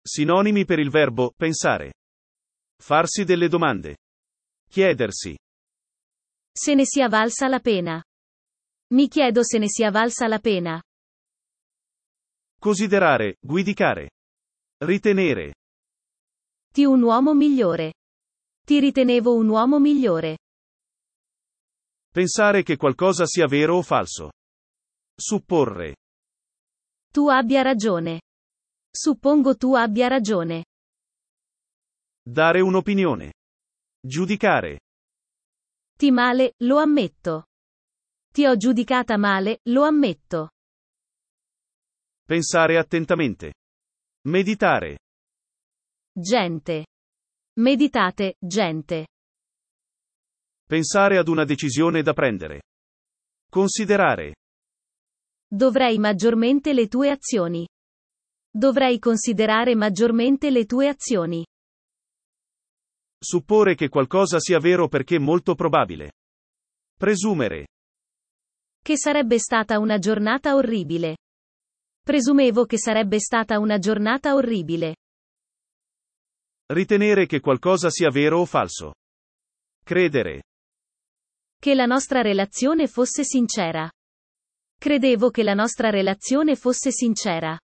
Sinonimi per il verbo pensare. Farsi delle domande. Chiedersi. Se ne sia valsa la pena. Mi chiedo se ne sia valsa la pena. Considerare, giudicare. Ritenere. Ti un uomo migliore. Ti ritenevo un uomo migliore. Pensare che qualcosa sia vero o falso. Supporre. Tu abbia ragione. Suppongo tu abbia ragione. Dare un'opinione. Giudicare. Ti male, lo ammetto. Ti ho giudicata male, lo ammetto. Pensare attentamente. Meditare. Gente. Meditate, gente. Pensare ad una decisione da prendere. Considerare. Dovrei maggiormente le tue azioni. Dovrei considerare maggiormente le tue azioni. Supporre che qualcosa sia vero perché molto probabile. Presumere. Che sarebbe stata una giornata orribile. Presumevo che sarebbe stata una giornata orribile. Ritenere che qualcosa sia vero o falso. Credere. Che la nostra relazione fosse sincera. Credevo che la nostra relazione fosse sincera.